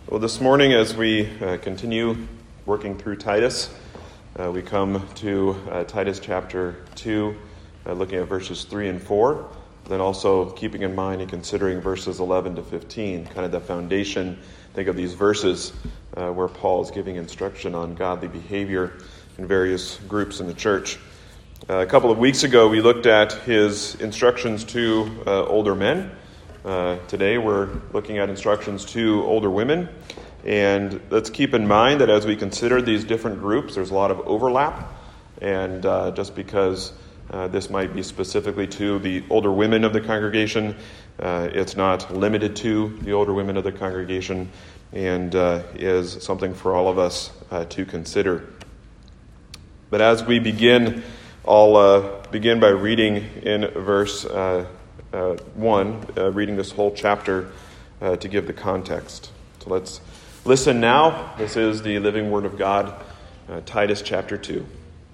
Well, this morning, as we continue working through Titus, we come to Titus chapter 2, looking at verses 3 and 4, then also keeping in mind and considering verses 11 to 15, kind of the foundation, think of these verses where Paul is giving instruction on godly behavior in various groups in the church. A couple of weeks ago, we looked at his instructions to older men. Today we're looking at instructions to older women, and let's keep in mind that as we consider these different groups, there's a lot of overlap, and just because this might be specifically to the older women of the congregation, it's not limited to the older women of the congregation, and is something for all of us to consider. But as we begin, I'll begin by reading in verse 1, reading this whole chapter to give the context. So let's listen now. This is the living word of God, Titus chapter 2.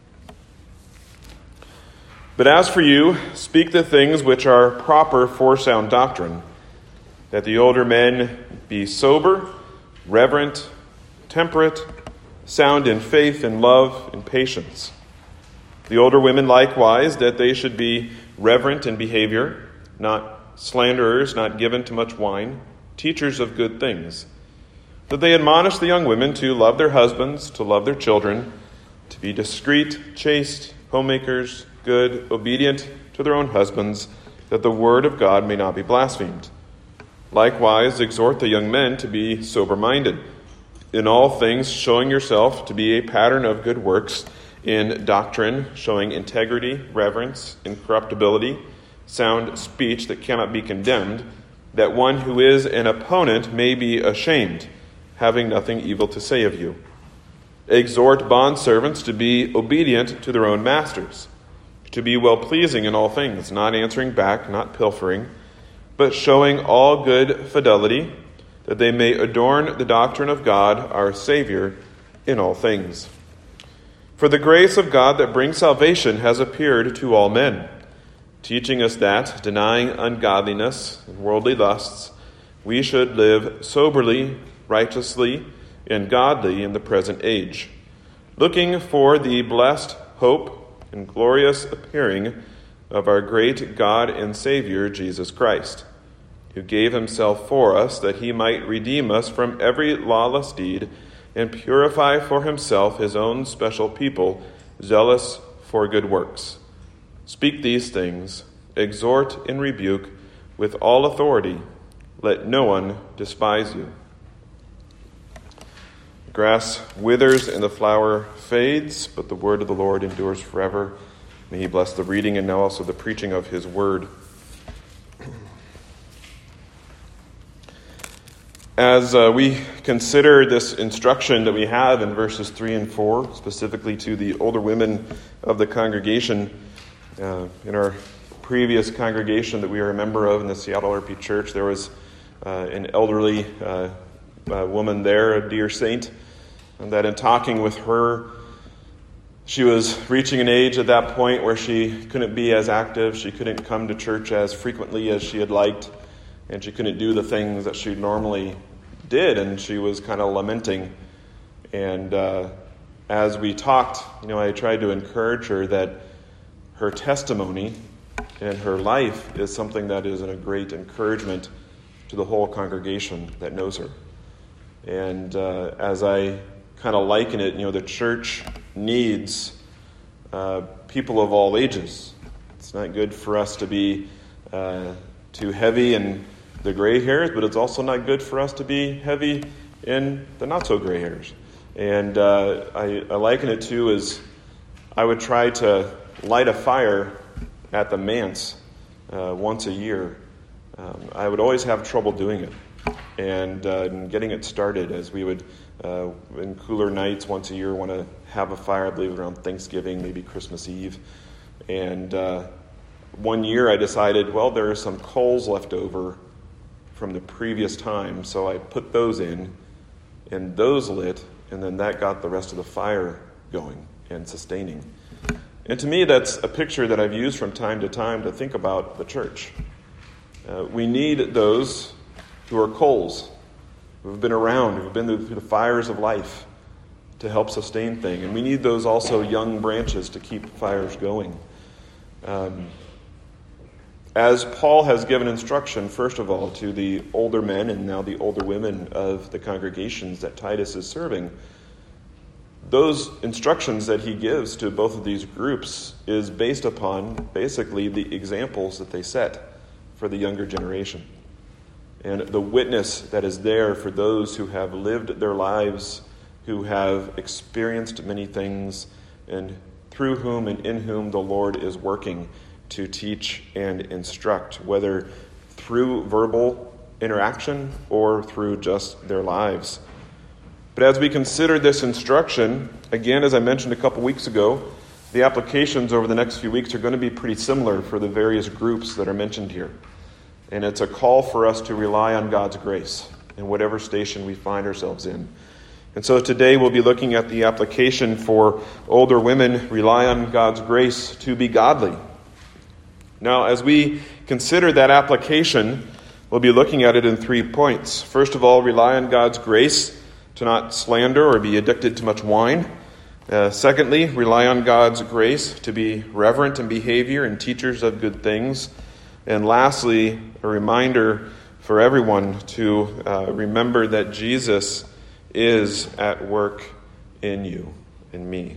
But as for you, speak the things which are proper for sound doctrine, that the older men be sober, reverent, temperate, sound in faith and love and patience. The older women likewise, that they should be reverent in behavior, not slanderers, not given to much wine, teachers of good things, that they admonish the young women to love their husbands, to love their children, to be discreet, chaste, homemakers, good, obedient to their own husbands, that the word of God may not be blasphemed. Likewise, exhort the young men to be sober-minded, in all things showing yourself to be a pattern of good works, in doctrine, showing integrity, reverence, incorruptibility, sound speech that cannot be condemned, that one who is an opponent may be ashamed, having nothing evil to say of you. Exhort bondservants to be obedient to their own masters, to be well-pleasing in all things, not answering back, not pilfering, but showing all good fidelity, that they may adorn the doctrine of God, our Savior, in all things. For the grace of God that brings salvation has appeared to all men, teaching us that, denying ungodliness and worldly lusts, we should live soberly, righteously, and godly in the present age, looking for the blessed hope and glorious appearing of our great God and Savior, Jesus Christ, who gave himself for us that he might redeem us from every lawless deed and purify for himself his own special people, zealous for good works. Speak these things, exhort and rebuke with all authority. Let no one despise you. The grass withers and the flower fades, but the word of the Lord endures forever. May he bless the reading and now also the preaching of his word. As we consider this instruction that we have in verses 3 and 4, specifically to the older women of the congregation, in our previous congregation that we are a member of in the Seattle RP Church, there was an elderly woman there, a dear saint, and that in talking with her, she was reaching an age at that point where she couldn't be as active, she couldn't come to church as frequently as she had liked, and she couldn't do the things that she normally did, and she was kind of lamenting. And as we talked, I tried to encourage her that her testimony and her life is something that is a great encouragement to the whole congregation that knows her. And as I kind of liken it, the church needs people of all ages. It's not good for us to be too heavy in the gray hairs, but it's also not good for us to be heavy in the not so gray hairs. And I liken it to is I would try to light a fire at the manse once a year. I would always have trouble doing it and getting it started, as we would in cooler nights once a year want to have a fire, I believe around Thanksgiving, maybe Christmas Eve. And one year I decided, well, there are some coals left over from the previous time, so I put those in, and those lit, and then that got the rest of the fire going and sustaining. And to me, that's a picture that I've used from time to time to think about the church. We need those who are coals who have been around, who have been through the fires of life to help sustain things. And we need those also young branches to keep fires going. As Paul has given instruction, first of all, to the older men and now the older women of the congregations that Titus is serving, those instructions that he gives to both of these groups is based upon basically the examples that they set for the younger generation. And the witness that is there for those who have lived their lives, who have experienced many things, and through whom and in whom the Lord is working to teach and instruct, whether through verbal interaction or through just their lives. But as we consider this instruction, again, as I mentioned a couple weeks ago, the applications over the next few weeks are going to be pretty similar for the various groups that are mentioned here. And it's a call for us to rely on God's grace in whatever station we find ourselves in. And so today we'll be looking at the application for older women, rely on God's grace to be godly. Now, as we consider that application, we'll be looking at it in 3 points. First of all, rely on God's grace to not slander or be addicted to much wine. Secondly, rely on God's grace to be reverent in behavior and teachers of good things. And lastly, a reminder for everyone to remember that Jesus is at work in you and me.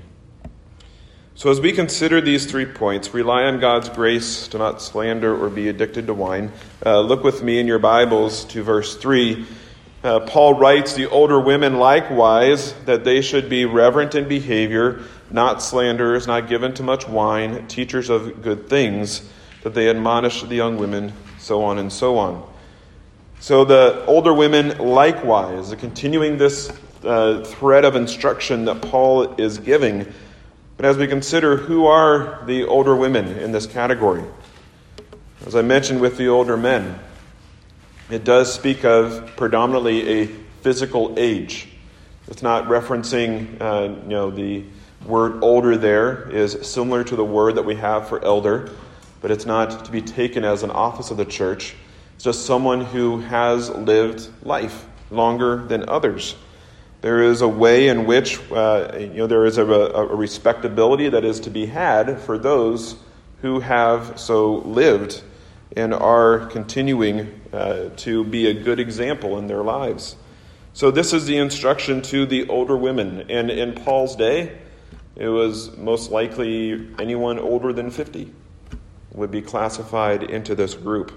So as we consider these 3 points, rely on God's grace to not slander or be addicted to wine, look with me in your Bibles to verse 3. Paul writes, the older women likewise, that they should be reverent in behavior, not slanderers, not given to much wine, teachers of good things, that they admonish the young women, so on and so on. So the older women likewise, continuing this thread of instruction that Paul is giving. But as we consider who are the older women in this category, as I mentioned with the older men, it does speak of predominantly a physical age. It's not referencing, the word older there is similar to the word that we have for elder, but it's not to be taken as an office of the church. It's just someone who has lived life longer than others. There is a way in which there is a respectability that is to be had for those who have so lived and are continuing to be a good example in their lives. So this is the instruction to the older women. And in Paul's day, it was most likely anyone older than 50 would be classified into this group.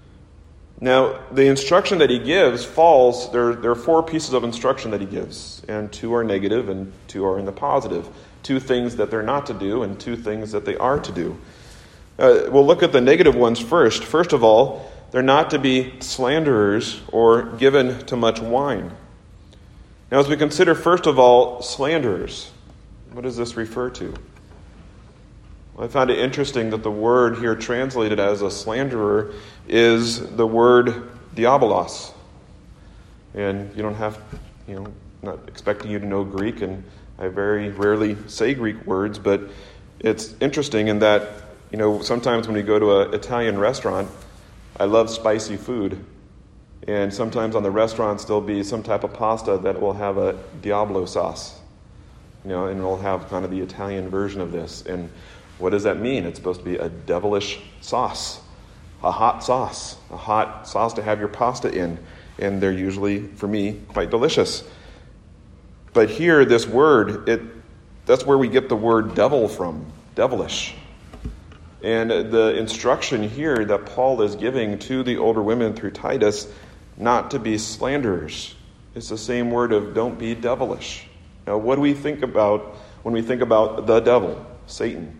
Now, the instruction that he gives falls, there are 4 pieces of instruction that he gives, and 2 are negative and 2 are in the positive. 2 things that they're not to do and 2 things that they are to do. We'll look at the negative ones first. First of all, they're not to be slanderers or given to much wine. Now, as we consider, first of all, slanderers, what does this refer to? Well, I found it interesting that the word here translated as a slanderer is the word diabolos. And you don't have, not expecting you to know Greek, and I very rarely say Greek words, but it's interesting in that, sometimes when we go to an Italian restaurant, I love spicy food. And sometimes on the restaurants there'll be some type of pasta that will have a Diablo sauce. And it'll have kind of the Italian version of this. And what does that mean? It's supposed to be a devilish sauce, a hot sauce to have your pasta in. And they're usually, for me, quite delicious. But here, this word, that's where we get the word devil from, devilish. And the instruction here that Paul is giving to the older women through Titus, not to be slanderers. It's the same word of don't be devilish. Now, what do we think about when we think about the devil, Satan?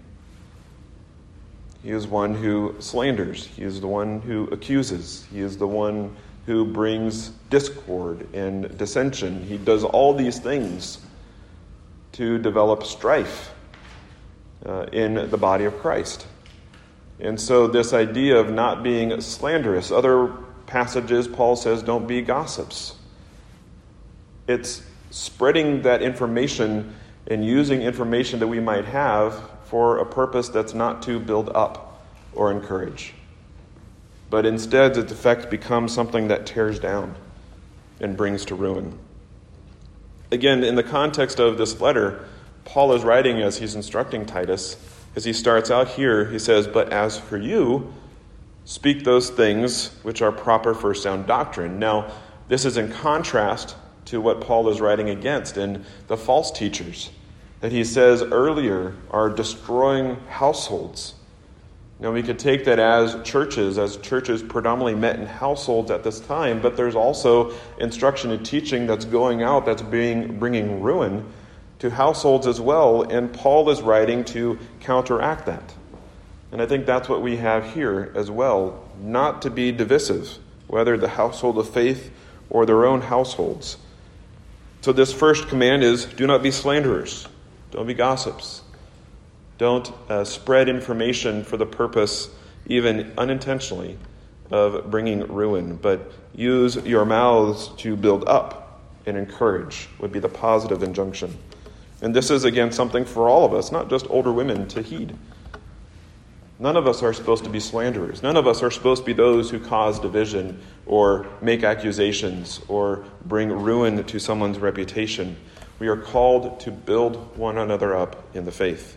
He is one who slanders. He is the one who accuses. He is the one who brings discord and dissension. He does all these things to develop strife in the body of Christ. And so this idea of not being slanderous, other passages, Paul says, don't be gossips. It's spreading that information and using information that we might have for a purpose that's not to build up or encourage. But instead, its effect becomes something that tears down. and brings to ruin. Again, in the context of this letter, Paul is writing as he's instructing Titus. As he starts out here, he says, "But as for you, speak those things which are proper for sound doctrine." Now, this is in contrast to what Paul is writing against in the false teachers that he says earlier are destroying households. Now, we could take that as churches predominantly met in households at this time, but there's also instruction and teaching that's going out that's bringing ruin to households as well, and Paul is writing to counteract that. And I think that's what we have here as well, not to be divisive, whether the household of faith or their own households. So this first command is, do not be slanderers, don't be gossips. Don't spread information for the purpose, even unintentionally, of bringing ruin, but use your mouths to build up and encourage, would be the positive injunction. And this is, again, something for all of us, not just older women, to heed. None of us are supposed to be slanderers. None of us are supposed to be those who cause division or make accusations or bring ruin to someone's reputation. We are called to build one another up in the faith.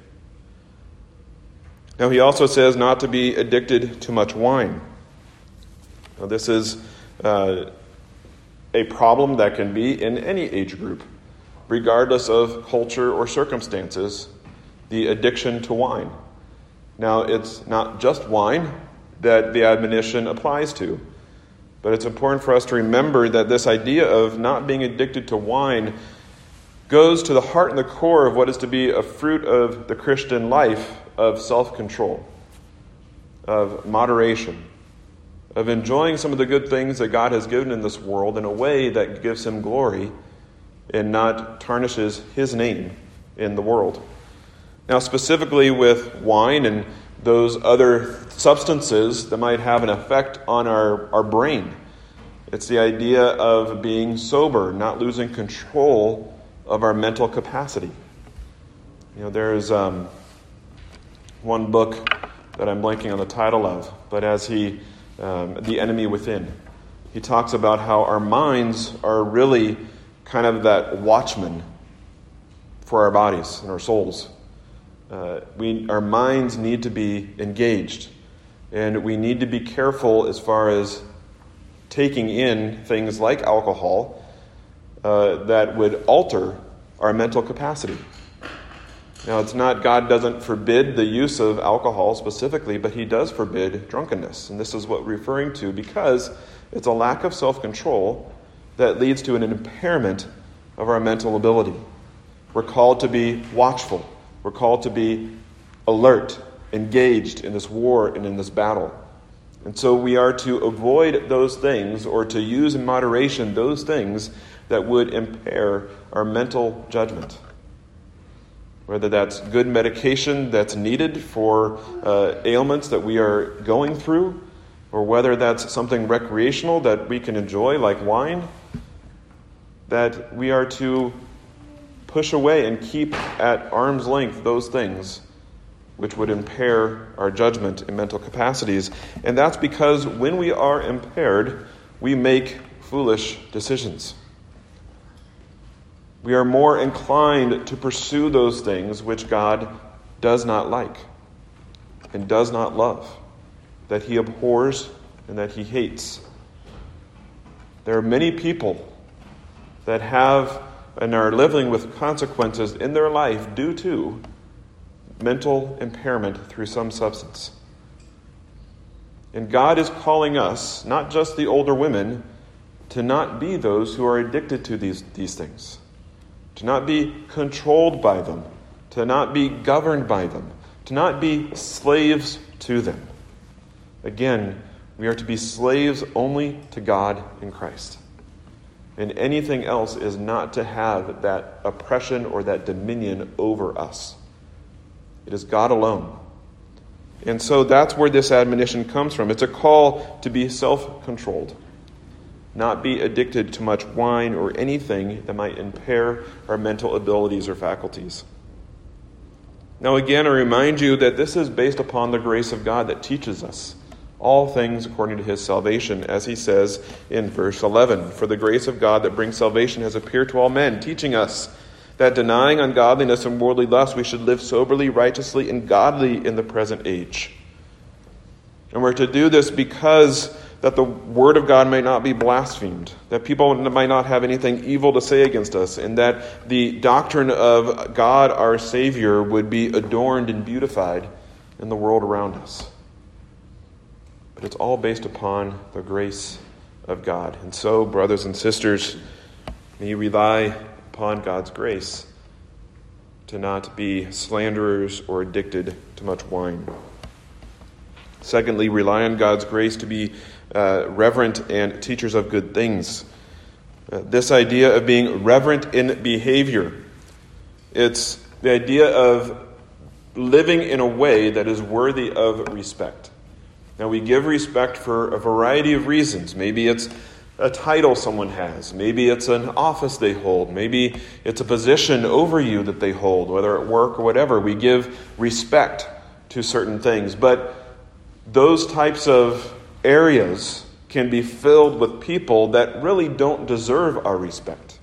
Now, he also says not to be addicted to much wine. Now, this is a problem that can be in any age group, regardless of culture or circumstances, the addiction to wine. Now, it's not just wine that the admonition applies to, but it's important for us to remember that this idea of not being addicted to wine goes to the heart and the core of what is to be a fruit of the Christian life of self-control, of moderation, of enjoying some of the good things that God has given in this world in a way that gives him glory and not tarnishes his name in the world. Now, specifically with wine and those other substances that might have an effect on our brain, it's the idea of being sober, not losing control of our mental capacity. There's one book that I'm blanking on the title of, but as The Enemy Within, he talks about how our minds are really kind of that watchman for our bodies and our souls. Our minds need to be engaged, and we need to be careful as far as taking in things like alcohol that would alter our mental capacity. Now, it's not, God doesn't forbid the use of alcohol specifically, but he does forbid drunkenness. And this is what we're referring to because it's a lack of self-control that leads to an impairment of our mental ability. We're called to be watchful. We're called to be alert, engaged in this war and in this battle. And so we are to avoid those things or to use in moderation those things that would impair our mental judgment. Whether that's good medication that's needed for ailments that we are going through, or whether that's something recreational that we can enjoy like wine, that we are to push away and keep at arm's length those things which would impair our judgment and mental capacities. And that's because when we are impaired, we make foolish decisions. We are more inclined to pursue those things which God does not like and does not love, that he abhors and that he hates. There are many people that have and are living with consequences in their life due to mental impairment through some substance. And God is calling us, not just the older women, to not be those who are addicted to these things. To not be controlled by them, to not be governed by them, to not be slaves to them. Again, we are to be slaves only to God in Christ. And anything else is not to have that oppression or that dominion over us. It is God alone. And so that's where this admonition comes from. It's a call to be self-controlled. Not be addicted to much wine or anything that might impair our mental abilities or faculties. Now again, I remind you that this is based upon the grace of God that teaches us all things according to his salvation, as he says in verse 11. For the grace of God that brings salvation has appeared to all men, teaching us that denying ungodliness and worldly lust, we should live soberly, righteously, and godly in the present age. And we're to do this because that the word of God may not be blasphemed, that people might not have anything evil to say against us, and that the doctrine of God our Savior would be adorned and beautified in the world around us. But it's all based upon the grace of God. And so, brothers and sisters, may you rely upon God's grace to not be slanderers or addicted to much wine. Secondly, rely on God's grace to be reverent and teachers of good things. This idea of being reverent in behavior, it's the idea of living in a way that is worthy of respect. Now, we give respect for a variety of reasons. Maybe it's a title someone has. Maybe it's an office they hold. Maybe it's a position over you that they hold, whether at work or whatever. We give respect to certain things. But those types of areas can be filled with people that really don't deserve our respect.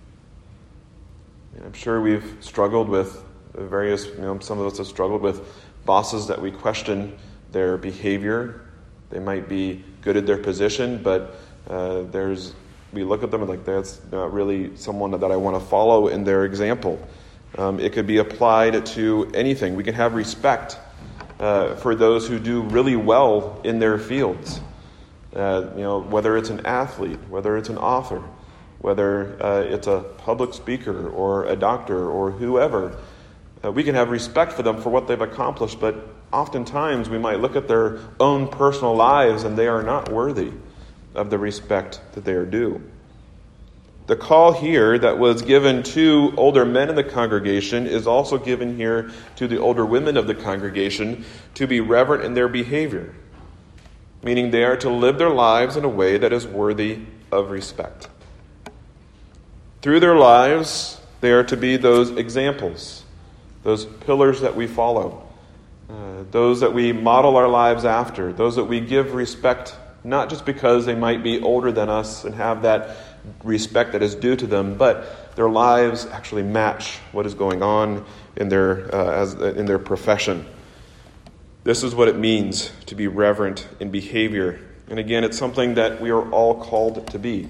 I'm sure we've struggled with various, some of us have struggled with bosses that we question their behavior. They might be good at their position, but we look at them and like, that's not really someone that I want to follow in their example. It could be applied to anything. We can have respect for those who do really well in their fields. Whether it's an athlete, whether it's an author, whether it's a public speaker or a doctor or whoever, we can have respect for them for what they've accomplished, but oftentimes we might look at their own personal lives and they are not worthy of the respect that they are due. The call here that was given to older men in the congregation is also given here to the older women of the congregation to be reverent in their behavior, meaning they are to live their lives in a way that is worthy of respect. Through their lives, they are to be those examples, those pillars that we follow, those that we model our lives after, those that we give respect, not just because they might be older than us and have that respect that is due to them, but their lives actually match what is going on in their profession. This is what it means to be reverent in behavior. And again, it's something that we are all called to be.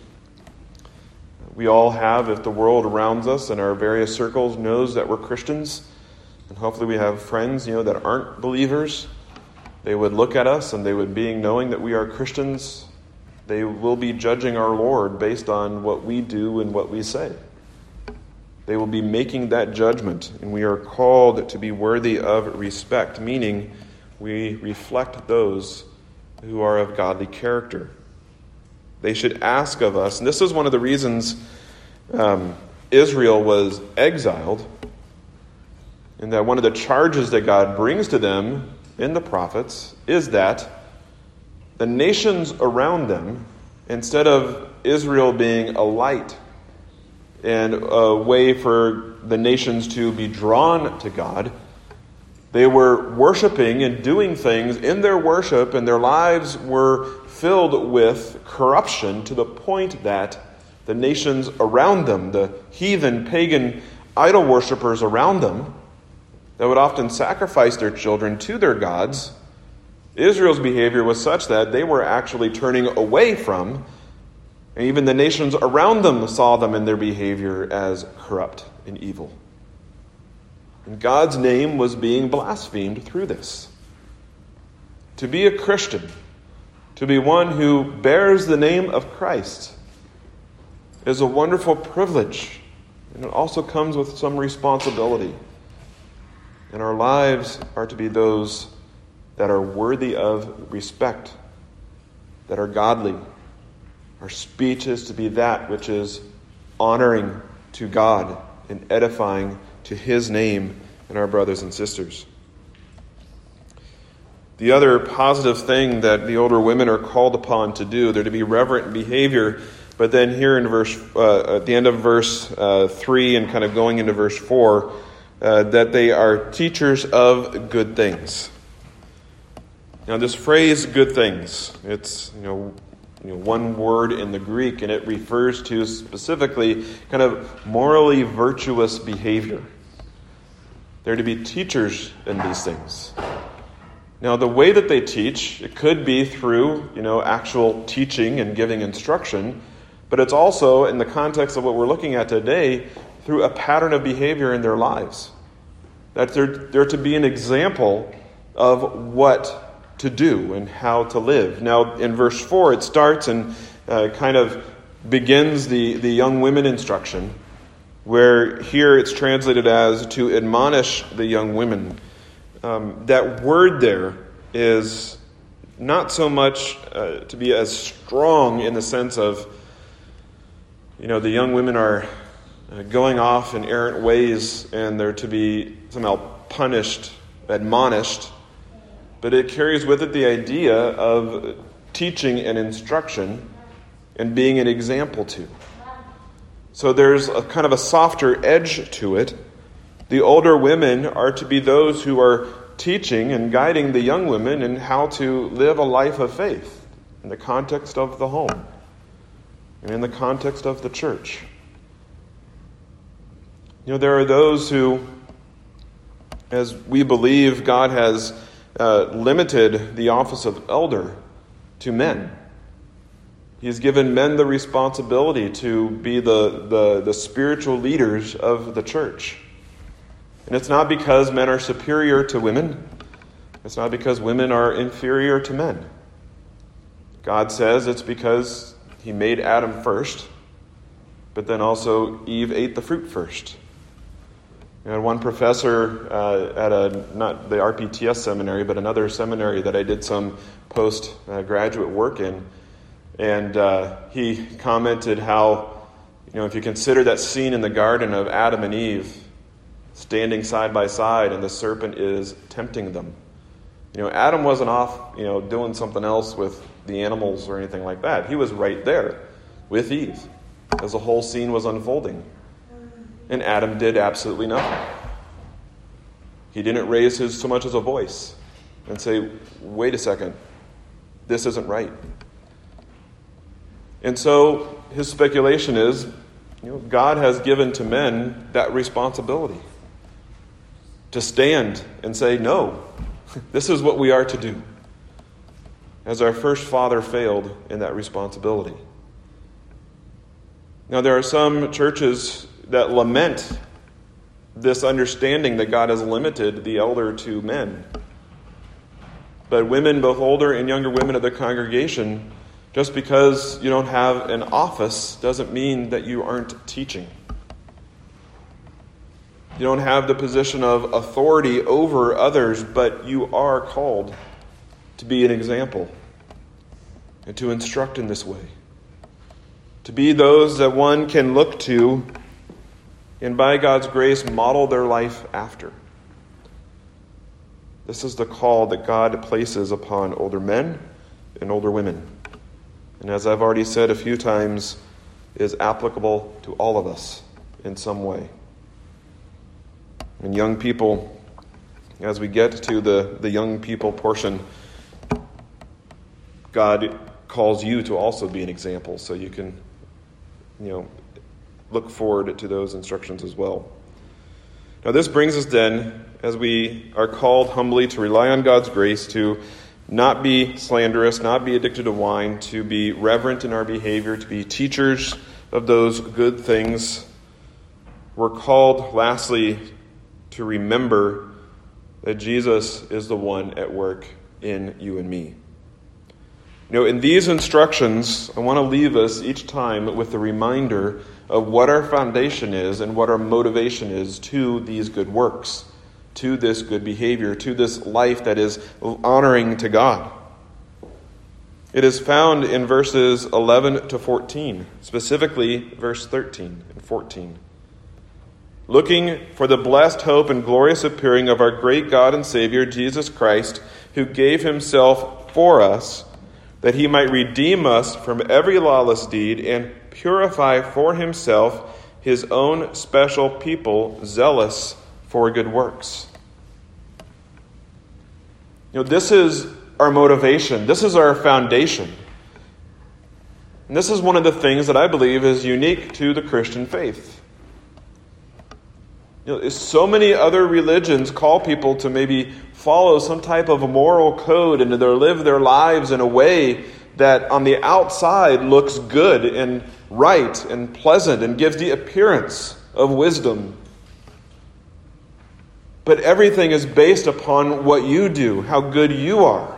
We all have, if the world around us and our various circles knows that we're Christians, and hopefully we have friends, that aren't believers, they would look at us and they would, being knowing that we are Christians, they will be judging our Lord based on what we do and what we say. They will be making that judgment, and we are called to be worthy of respect, meaning we reflect those who are of godly character. They should ask of us, and this is one of the reasons Israel was exiled, and that one of the charges that God brings to them in the prophets is that the nations around them, instead of Israel being a light and a way for the nations to be drawn to God, they were worshiping and doing things in their worship, and their lives were filled with corruption to the point that the nations around them, the heathen, pagan, idol worshippers around them, that would often sacrifice their children to their gods, Israel's behavior was such that they were actually turning away from, and even the nations around them saw them in their behavior as corrupt and evil. And God's name was being blasphemed through this. To be a Christian, to be one who bears the name of Christ, is a wonderful privilege, and it also comes with some responsibility. And our lives are to be those that are worthy of respect, that are godly. Our speech is to be that which is honoring to God and edifying to His name and our brothers and sisters. The other positive thing that the older women are called upon to do, they're to be reverent in behavior, but then here in at the end of verse 3 and kind of going into verse 4, that they are teachers of good things. Now, this phrase, good things, it's one word in the Greek, and it refers to specifically kind of morally virtuous behavior. They're to be teachers in these things. Now, the way that they teach, it could be through, actual teaching and giving instruction, but it's also, in the context of what we're looking at today, through a pattern of behavior in their lives. That they're to be an example of what to do and how to live. Now, in verse 4, it starts and kind of begins the young women instruction, where here it's translated as to admonish the young women. That word there is not so much to be as strong in the sense of, the young women are going off in errant ways and they're to be somehow punished, admonished. But it carries with it the idea of teaching and instruction and being an example to. So there's a kind of a softer edge to it. The older women are to be those who are teaching and guiding the young women in how to live a life of faith in the context of the home and in the context of the church. There are those who, as we believe, God has limited the office of elder to men. He has given men the responsibility to be the spiritual leaders of the church. And it's not because men are superior to women. It's not because women are inferior to men. God says it's because he made Adam first, but then also Eve ate the fruit first. And one professor at not the RPTS seminary, but another seminary that I did some post-graduate work in, and he commented how, if you consider that scene in the garden of Adam and Eve standing side by side and the serpent is tempting them. Adam wasn't off, doing something else with the animals or anything like that. He was right there with Eve as the whole scene was unfolding. And Adam did absolutely nothing. He didn't raise his so much as a voice and say, wait a second, this isn't right. And so his speculation is, God has given to men that responsibility to stand and say, no, this is what we are to do. As our first father failed in that responsibility. Now, there are some churches that lament this understanding that God has limited the elder to men. But women, both older and younger women of the congregation, just because you don't have an office doesn't mean that you aren't teaching. You don't have the position of authority over others, but you are called to be an example and to instruct in this way. To be those that one can look to and by God's grace model their life after. This is the call that God places upon older men and older women. And as I've already said a few times, is applicable to all of us in some way. And young people, as we get to the young people portion, God calls you to also be an example, so you can, look forward to those instructions as well. Now this brings us then, as we are called humbly to rely on God's grace, to not be slanderous, not be addicted to wine, to be reverent in our behavior, to be teachers of those good things. We're called, lastly, to remember that Jesus is the one at work in you and me. In these instructions, I want to leave us each time with a reminder of what our foundation is and what our motivation is to these good works, to this good behavior, to this life that is honoring to God. It is found in verses 11 to 14, specifically verse 13 and 14. Looking for the blessed hope and glorious appearing of our great God and Savior, Jesus Christ, who gave himself for us, that he might redeem us from every lawless deed and purify for himself his own special people, zealous for good works. This is our motivation. This is our foundation. And this is one of the things that I believe is unique to the Christian faith. So many other religions call people to maybe follow some type of a moral code and to live their lives in a way that on the outside looks good and right and pleasant and gives the appearance of wisdom. But everything is based upon what you do, how good you are,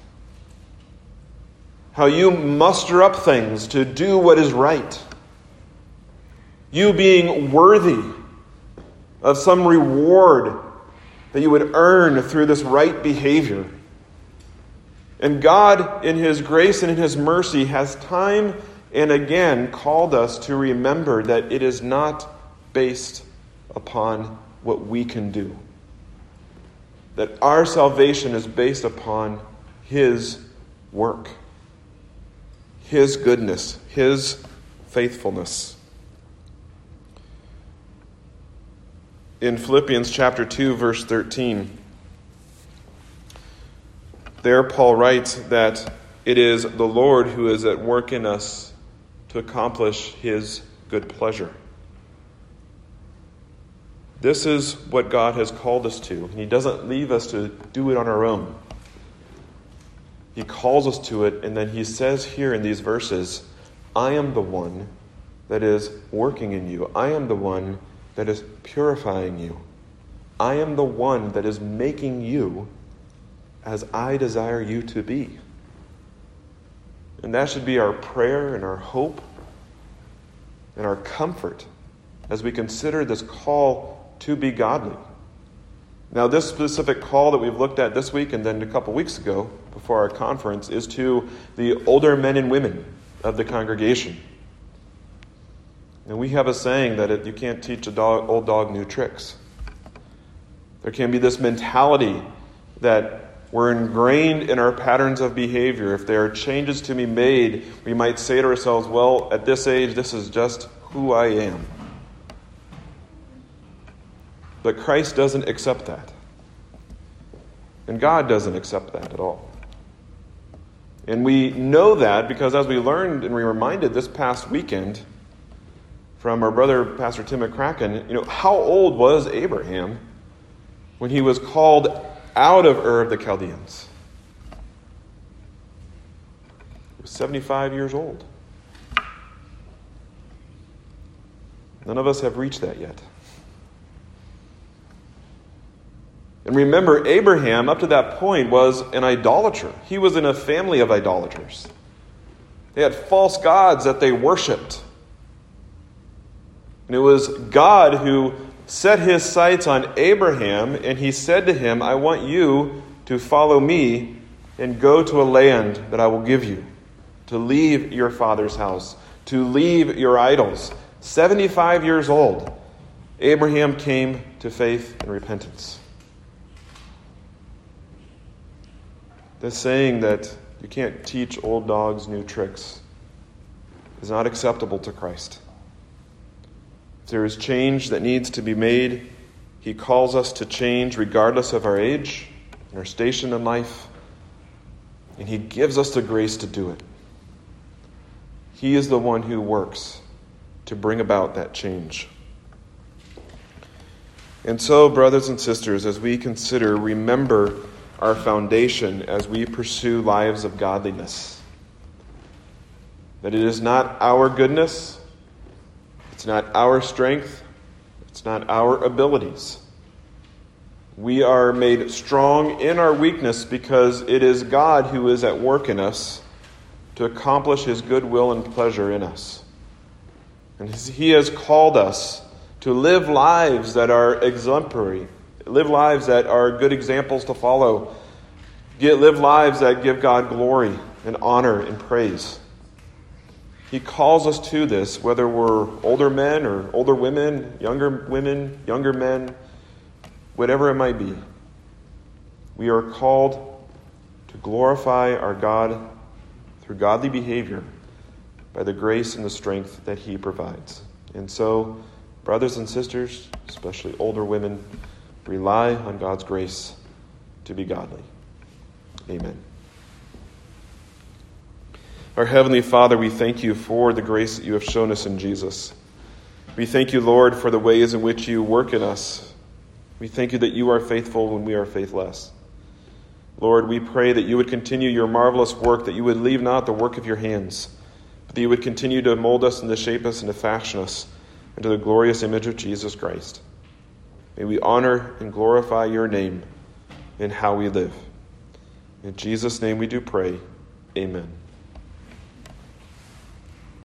how you muster up things to do what is right, you being worthy of some reward that you would earn through this right behavior. And God, in His grace and in His mercy, has time and again called us to remember that it is not based upon what we can do. That our salvation is based upon His work, His goodness, His faithfulness. In Philippians chapter 2, verse 13, there Paul writes that it is the Lord who is at work in us to accomplish His good pleasure. This is what God has called us to, and He doesn't leave us to do it on our own. He calls us to it, and then He says here in these verses, I am the one that is working in you. I am the one that is purifying you. I am the one that is making you as I desire you to be. And that should be our prayer and our hope and our comfort as we consider this call to be godly. Now, this specific call that we've looked at this week and then a couple weeks ago before our conference is to the older men and women of the congregation. And we have a saying that you can't teach old dog new tricks. There can be this mentality that we're ingrained in our patterns of behavior. If there are changes to be made, we might say to ourselves, well, at this age, this is just who I am. But Christ doesn't accept that. And God doesn't accept that at all. And we know that because as we learned and we were reminded this past weekend from our brother, Pastor Tim McCracken, how old was Abraham when he was called out of Ur of the Chaldeans? He was 75 years old. None of us have reached that yet. And remember, Abraham, up to that point, was an idolater. He was in a family of idolaters. They had false gods that they worshipped. And it was God who set His sights on Abraham, and He said to him, I want you to follow me and go to a land that I will give you, to leave your father's house, to leave your idols. 75 years old, Abraham came to faith and repentance. This saying that you can't teach old dogs new tricks is not acceptable to Christ. If there is change that needs to be made, He calls us to change regardless of our age and our station in life, and He gives us the grace to do it. He is the one who works to bring about that change. And so, brothers and sisters, as we consider, remember our foundation as we pursue lives of godliness. That it is not our goodness, it's not our strength, it's not our abilities. We are made strong in our weakness because it is God who is at work in us to accomplish His good will and pleasure in us. And He has called us to live lives that are exemplary, live lives that are good examples to follow, live lives that give God glory and honor and praise. He calls us to this, whether we're older men or older women, younger men, whatever it might be. We are called to glorify our God through godly behavior by the grace and the strength that He provides. And so, brothers and sisters, especially older women, rely on God's grace to be godly. Amen. Our Heavenly Father, we thank you for the grace that you have shown us in Jesus. We thank you, Lord, for the ways in which you work in us. We thank you that you are faithful when we are faithless. Lord, we pray that you would continue your marvelous work, that you would leave not the work of your hands, but that you would continue to mold us and to shape us and to fashion us into the glorious image of Jesus Christ. May we honor and glorify your name in how we live. In Jesus' name we do pray. Amen.